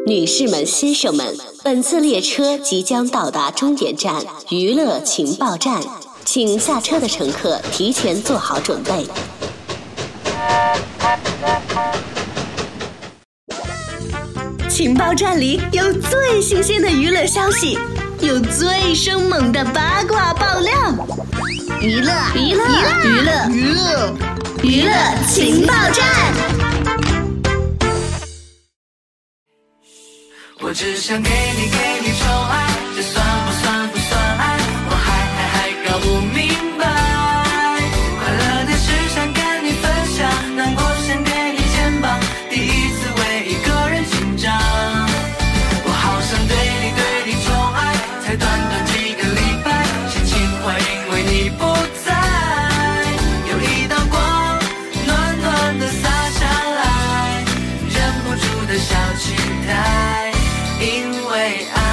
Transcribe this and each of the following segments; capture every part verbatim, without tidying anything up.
女士们、先生们，本次列车即将到达终点站娱乐情报站，请下车的乘客提前做好准备。情报站里有最新鲜的娱乐消息，有最生猛的八卦爆料，娱乐娱乐娱乐娱乐娱乐情报站。 我只想给你给你宠爱，这算不算不算爱？我还还还搞不明白。快乐的事想跟你分享，难过先给你肩膀，第一次为一个人紧张。我好想对你对你宠爱，才短短几个礼拜，心情会因为你不在，有一道光暖暖的洒下来，忍不住的小期待。因为爱。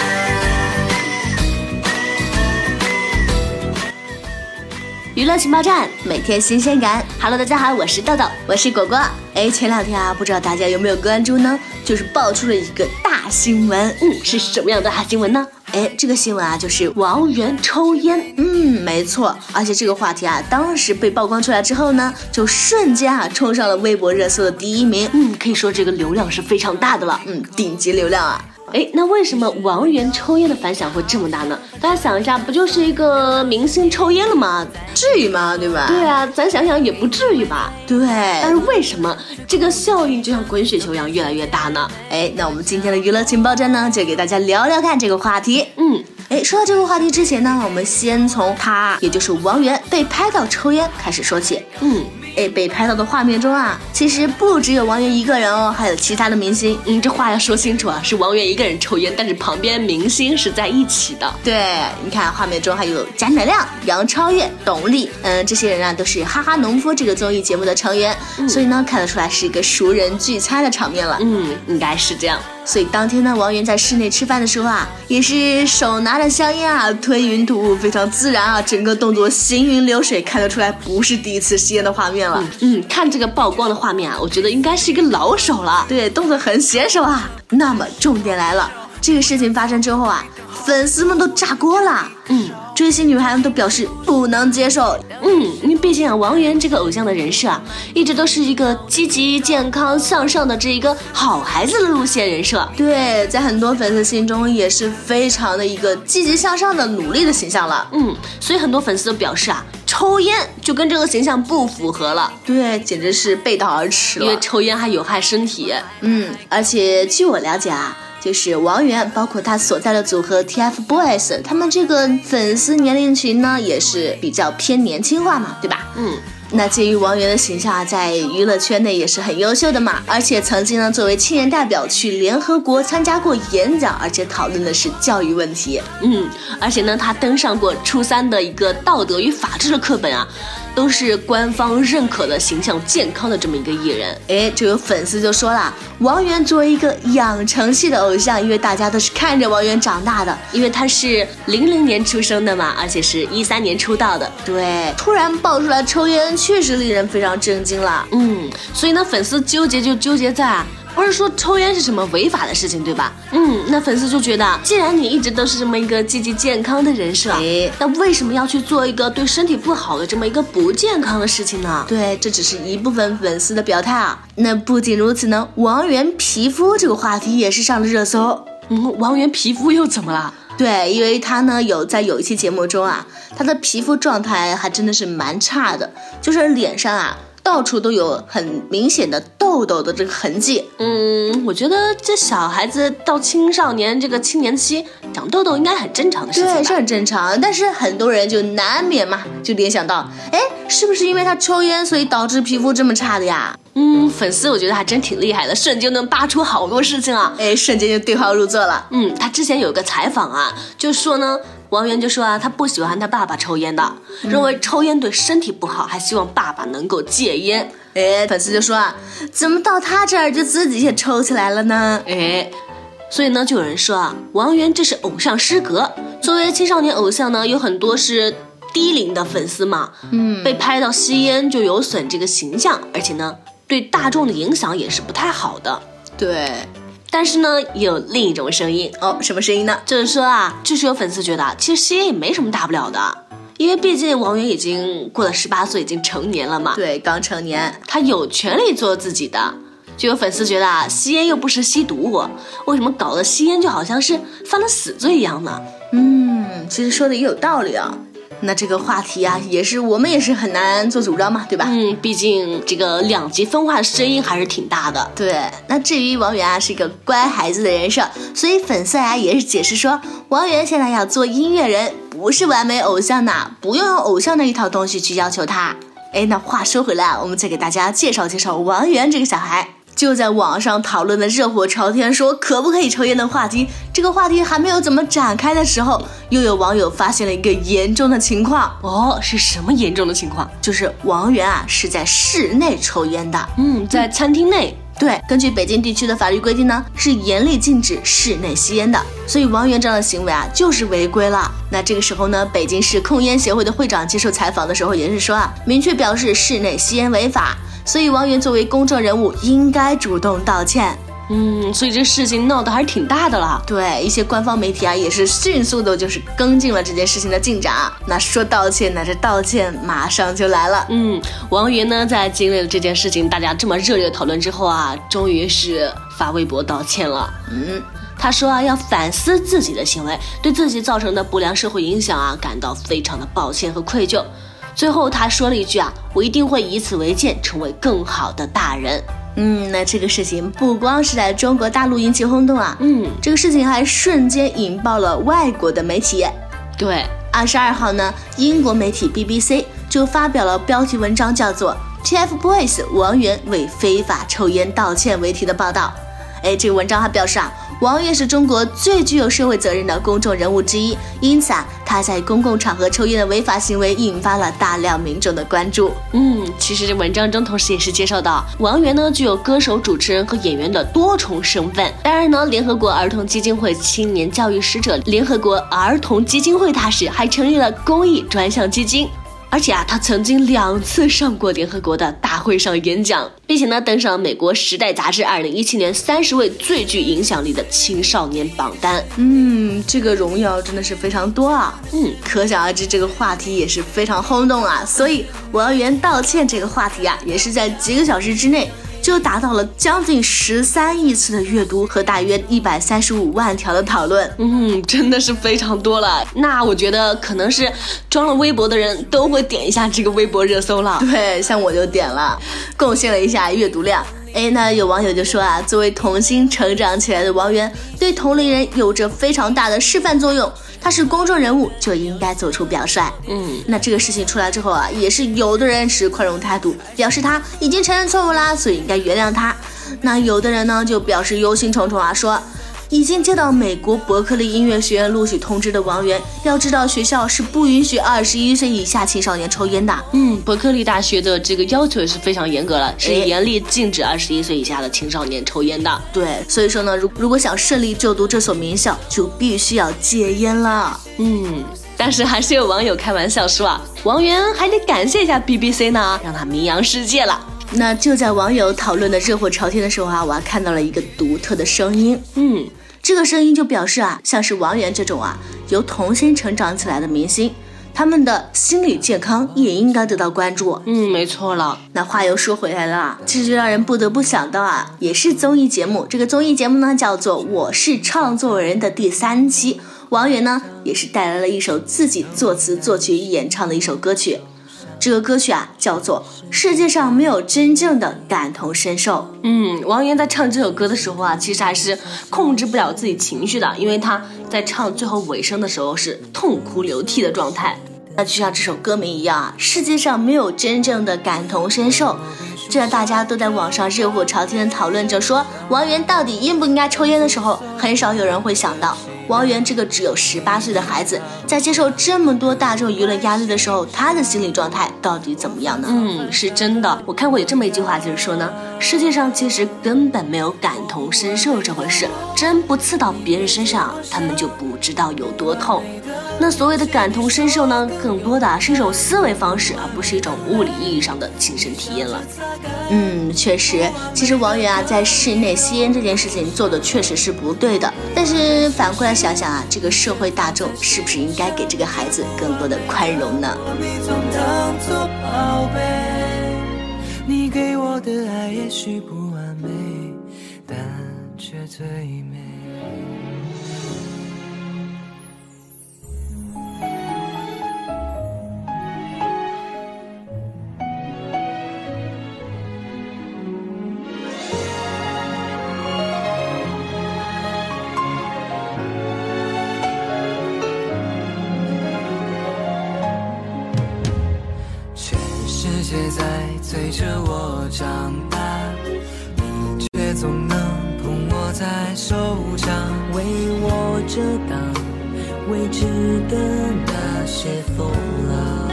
娱乐情报站，每天新鲜感。Hello， 大家好，我是豆豆，我是果果。哎，前两天啊，不知道大家有没有关注呢？就是爆出了一个大新闻。嗯，是什么样的大新闻呢？哎，这个新闻啊，就是王源抽烟。嗯，没错。而且这个话题啊，当时被曝光出来之后呢，就瞬间啊冲上了微博热搜的第一名。嗯，可以说这个流量是非常大的了。嗯，顶级流量啊。哎，那为什么王源抽烟的反响会这么大呢？大家想一下，不就是一个明星抽烟了吗？至于吗？对吧？对啊，咱想想也不至于吧。对。但是为什么这个效应就像滚雪球一样越来越大呢？哎，那我们今天的娱乐情报站呢，就给大家聊聊看这个话题。嗯。哎，说到这个话题之前呢，我们先从他，也就是王源被拍到抽烟开始说起。嗯。哎，被拍到的画面中啊，其实不只有王源一个人哦，还有其他的明星。嗯，这话要说清楚啊，是王源一个人抽烟，但是旁边明星是在一起的。对，你看画面中还有贾乃亮、杨超越、董力，嗯，这些人啊都是哈哈农夫这个综艺节目的成员，嗯、所以呢看得出来是一个熟人聚餐的场面了。嗯，应该是这样。所以当天呢，王源在室内吃饭的时候啊，也是手拿着香烟啊，吞云吐雾，非常自然啊，整个动作行云流水，看得出来不是第一次吸烟的画面了。嗯, 嗯，看这个曝光的画面啊，我觉得应该是一个老手了。对，动作很娴熟啊。那么重点来了，这个事情发生之后啊，粉丝们都炸锅了。嗯，追星女孩们都表示不能接受。嗯，因为毕竟啊，王源这个偶像的人设啊，一直都是一个积极、健康、向上的这一个好孩子的路线人设。对，在很多粉丝心中也是非常的一个积极向上的努力的形象了。嗯，所以很多粉丝都表示啊，抽烟就跟这个形象不符合了。对，简直是背道而驰了。因为抽烟还有害身体。嗯，而且据我了解啊，就是王源包括他所在的组合 T F Boys， 他们这个粉丝年龄群呢也是比较偏年轻化嘛，对吧？嗯，那介于王源的形象啊，在娱乐圈内也是很优秀的嘛，而且曾经呢作为青年代表去联合国参加过演讲，而且讨论的是教育问题。嗯，而且呢他登上过初三的一个道德与法治的课本啊，都是官方认可的形象健康的这么一个艺人。哎，就有粉丝就说了，王源作为一个养成系的偶像，因为大家都是看着王源长大的，因为他是零零年出生的嘛，而且是一三年出道的。对，突然爆出来抽烟，确实令人非常震惊了。嗯，所以呢，粉丝纠结就纠结在啊，不是说抽烟是什么违法的事情，对吧？嗯，那粉丝就觉得，既然你一直都是这么一个积极健康的人设，哎，那为什么要去做一个对身体不好的这么一个不健康的事情呢？对，这只是一部分粉丝的表态啊。那不仅如此呢，王源皮肤这个话题也是上了热搜。嗯，王源皮肤又怎么了？对，因为他呢有在有一期节目中啊，他的皮肤状态还真的是蛮差的，就是脸上啊到处都有很明显的痘痘的这个痕迹。嗯，我觉得这小孩子到青少年这个青年期长痘痘应该很正常的事情吧。对，是很正常，但是很多人就难免嘛，就联想到，哎，是不是因为他抽烟所以导致皮肤这么差的呀？嗯，粉丝我觉得还真挺厉害的，瞬间能扒出好多事情啊！哎，瞬间就对号入座了。嗯，他之前有个采访啊，就说呢，王源就说啊，他不喜欢他爸爸抽烟的，嗯、认为抽烟对身体不好，还希望爸爸能够戒烟。哎，粉丝就说啊，怎么到他这儿就自己也抽起来了呢？哎，所以呢，就有人说啊，王源这是偶像失格。作为青少年偶像呢，有很多是低龄的粉丝嘛，嗯，被拍到吸烟就有损这个形象，而且呢，对大众的影响也是不太好的。对。 但是呢，也有另一种声音哦，什么声音呢？ 就是说啊，就是有粉丝觉得，其实吸烟也没什么大不了的，因为毕竟王源已经过了十八岁，已经成年了嘛。 对，刚成年， 他有权利做自己的。就有粉丝觉得啊，吸烟又不是吸毒，为什么搞得吸烟就好像是犯了死罪一样呢？ 嗯，其实说的也有道理啊。那这个话题啊，也是我们也是很难做主张嘛，对吧？ 嗯，毕竟这个两极分化的声音还是挺大的。 对，那至于王源啊是一个乖孩子的人设，所以粉丝啊也是解释说，王源现在要做音乐人，不是完美偶像呢，不用用偶像的一套东西去要求他。哎，那话说回来啊，我们再给大家介绍介绍王源这个小孩。就在网上讨论的热火朝天说可不可以抽烟的话题，这个话题还没有怎么展开的时候，又有网友发现了一个严重的情况。 哦，是什么严重的情况？ 就是王源啊是在室内抽烟的。 嗯，在餐厅内。 对，根据北京地区的法律规定呢，是严厉禁止室内吸烟的，所以王源这样的行为啊就是违规了。那这个时候呢，北京市控烟协会的会长接受采访的时候也是说啊，明确表示室内吸烟违法，所以王源作为公众人物应该主动道歉。 嗯，所以这事情闹得还是挺大的了。 对，一些官方媒体啊也是迅速的就是跟进了这件事情的进展啊。那说道歉呢，这道歉马上就来了。 嗯，王源呢在经历了这件事情大家这么热烈讨论之后啊，终于是发微博道歉了。 嗯， 他说啊，要反思自己的行为，对自己造成的不良社会影响啊感到非常的抱歉和愧疚。最后他说了一句啊，我一定会以此为鉴，成为更好的大人。 嗯，那这个事情不光是在中国大陆引起轰动啊， 嗯， 这个事情还瞬间引爆了外国的媒体。 对， 二十二号呢，英国媒体 B B C 就发表了标题文章叫做 TFBOYS 王源为非法抽烟道歉为题的报道。哎，这个文章还表示啊，王源是中国最具有社会责任的公众人物之一，因此啊，他在公共场合抽烟的违法行为引发了大量民众的关注。 嗯，其实这文章中同时也是介绍到，王源呢具有歌手、主持人和演员的多重身份。当然呢，联合国儿童基金会青年教育使者、联合国儿童基金会大使，还成立了公益专项基金。而且啊，他曾经两次上过联合国的大会上演讲，并且呢登上美国《时代》杂志二零一七年三十位最具影响力的青少年榜单。 嗯，这个荣耀真的是非常多啊。 嗯， 可想而知这个话题也是非常轰动啊。所以王源道歉这个话题啊，也是在几个小时之内就达到了将近十三亿次的阅读和大约一百三十五万条的讨论。 嗯，真的是非常多了。那我觉得可能是装了微博的人都会点一下这个微博热搜了。 对，像我就点了，贡献了一下阅读量。哎，那有网友就说啊，作为童星成长起来的王源，对同龄人有着非常大的示范作用。他是公众人物，就应该做出表率。 嗯， 那这个事情出来之后啊，也是有的人持宽容态度，表示他已经承认错误啦，所以应该原谅他。那有的人呢，就表示忧心忡忡啊，说已经接到美国伯克利音乐学院录取通知的王源，要知道学校是不允许二十一岁以下青少年抽烟的。 嗯，伯克利大学的这个要求也是非常严格了，是严厉禁止二十一岁以下的青少年抽烟的。 对，所以说呢，如如果想顺利就读这所名校，就必须要戒烟了。 嗯，但是还是有网友开玩笑说啊，王源还得感谢一下 B B C 呢，让他名扬世界了。 那就在网友讨论的热火朝天的时候啊，我还看到了一个独特的声音。 嗯， 这个声音就表示啊，像是王源这种啊由童星成长起来的明星，他们的心理健康也应该得到关注。 嗯，没错了。 那话又说回来了，这就让人不得不想到啊，也是综艺节目。这个综艺节目呢叫做《我是创作人》的第三期，王源呢也是带来了一首自己作词作曲演唱的一首歌曲。这个歌曲啊叫做《世界上没有真正的感同身受》。 嗯，王源在唱这首歌的时候啊，其实还是控制不了自己情绪的，因为他在唱最后尾声的时候是痛哭流涕的状态。 那就像这首歌名一样啊，世界上没有真正的感同身受。这让大家都在网上热火朝天的讨论着说王源到底应不应该抽烟的时候，很少有人会想到王源这个只有十八岁的孩子，在接受这么多大众舆论压力的时候，他的心理状态到底怎么样呢？ 嗯，是真的。我看过有这么一句话，就是说呢，世界上其实根本没有感同身受这回事，针不刺到别人身上，他们就不知道有多痛。 那所谓的感同身受呢，更多的是一种思维方式，而不是一种物理意义上的亲身体验了。嗯，确实，其实王源啊在室内吸烟这件事情做的确实是不对的，但是反过来想想啊，这个社会大众是不是应该给这个孩子更多的宽容呢？ 你给我的爱也许不完美，但却最美。世界在催着我长大，你却总能捧我在手掌，为我遮挡未知的那些风浪。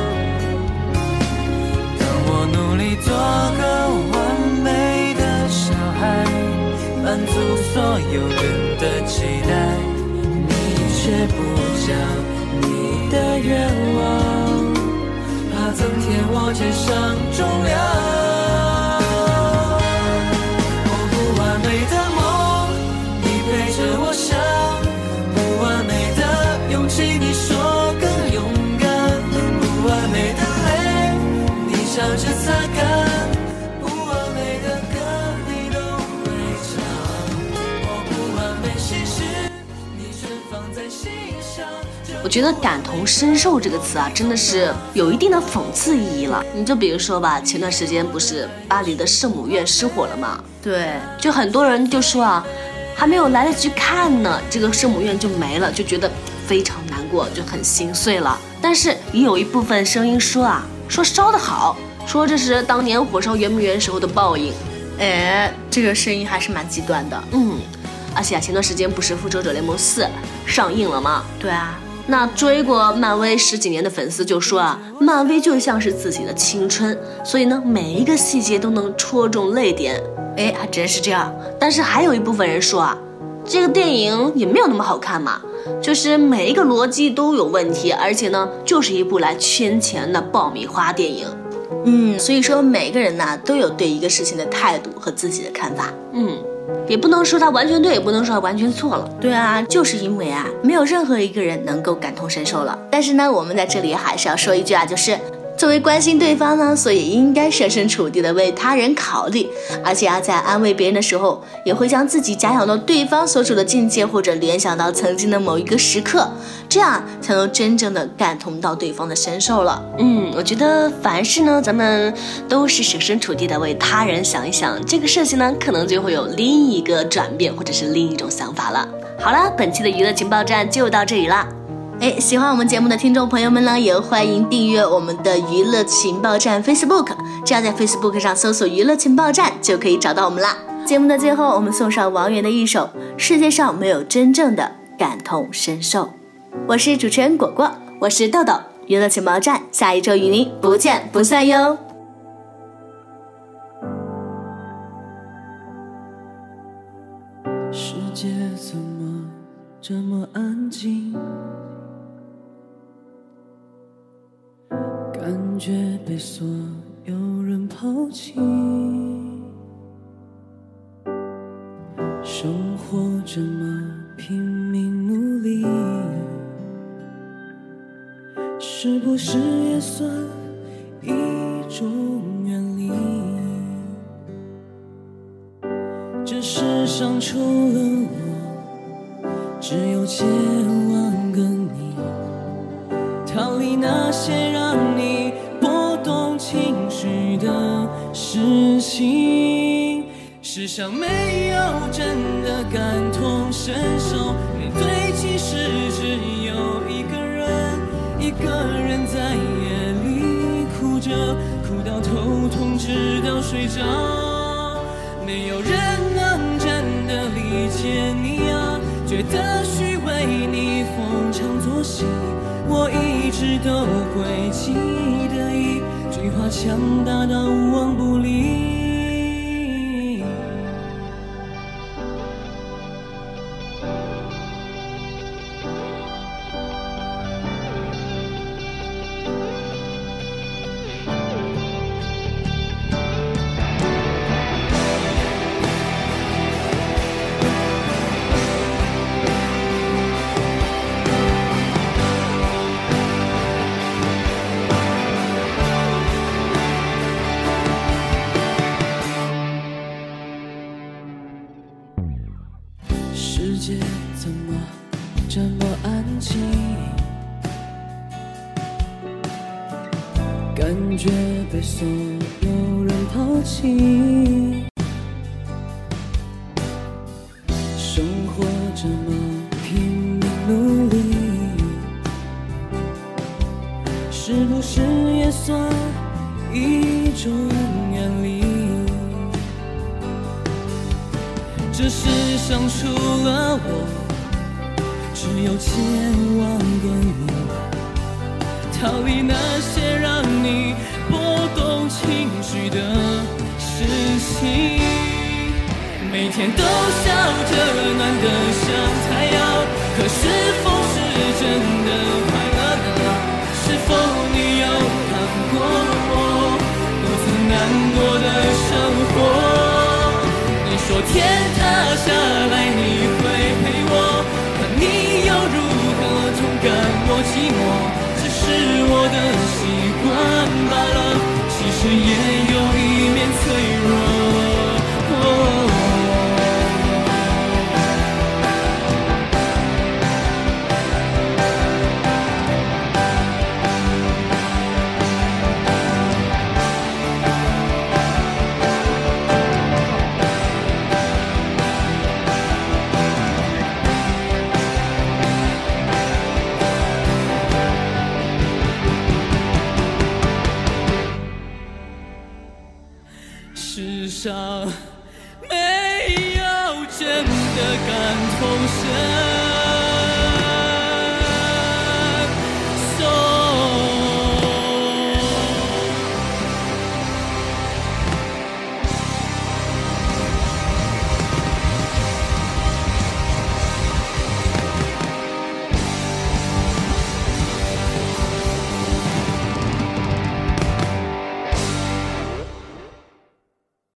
当我努力做个完美的小孩，满足所有人的期待，你却不讲你的愿望，增添我肩上重量。哦，不完美的梦，你陪着我想；不完美的勇气，你说更勇敢；不完美的泪，你笑着擦干；不完美的歌，你都会唱。哦，不完美心事，你全放在心上。 我觉得感同身受这个词啊，真的是有一定的讽刺意义了。你就比如说吧，前段时间不是巴黎的圣母院失火了吗？对，就很多人就说啊，还没有来得及看呢，这个圣母院就没了，就觉得非常难过，就很心碎了。但是也有一部分声音说啊，说烧得好，说这是当年火烧圆明园时候的报应。哎，这个声音还是蛮极端的。嗯，而且啊，前段时间不是复仇者联盟四上映了吗？对啊。那追过漫威十几年的粉丝就说啊，漫威就像是自己的青春，所以呢，每一个细节都能戳中泪点。哎，还真是这样。但是还有一部分人说啊，这个电影也没有那么好看嘛，就是每一个逻辑都有问题，而且呢，就是一部来圈钱的爆米花电影。嗯，所以说每个人呢都有对一个事情的态度和自己的看法。嗯。也不能说他完全对，也不能说他完全错了。对啊，就是因为啊，没有任何一个人能够感同身受了。但是呢，我们在这里还是要说一句啊，就是作为关心对方呢，所以应该设身处地的为他人考虑，而且啊，在安慰别人的时候，也会将自己假想到对方所处的境界，或者联想到曾经的某一个时刻，这样才能真正的感同到对方的身受了。嗯，我觉得凡事呢，咱们都是设身处地的为他人想一想，这个事情呢，可能就会有另一个转变，或者是另一种想法了。好了，本期的娱乐情报站就到这里啦。哎，喜欢我们节目的听众朋友们呢，也欢迎订阅我们的娱乐情报站 Facebook， 只要在 Facebook 上搜索娱乐情报站就可以找到我们啦。节目的最后，我们送上王源的一首《世界上没有真正的感同身受》。我是主持人果果，我是豆豆，娱乐情报站，下一周与您不见不散哟。 世界怎么这么安静？感觉被所有人抛弃，生活这么拼命努力，是不是也算一种远离？这世上除了我，只有千万个你，逃离那些让你波动情绪的事情。世上没有真的感同身受，面对其实只有一个人，一个人在夜里哭着，哭到头痛直到睡着。没有人能真的理解你啊，觉得虚伪你逢场作戏，我一直都会记得一句话，强大到无往不利。 界怎么这么安静？感觉被所有人抛弃，生活这么拼命努力，是不是也算一种远离？这世上除了我，只有前往的你。逃离那些让你波动情绪的事情，每天都笑着暖得像太阳，可是否是真的快乐呢？是否你有看过我独自难过的生活？你说天塌下来你会陪我，可你又如何总感我寂寞？是我的习惯罢了，其实也有一面脆弱。哦世上没有真的感同身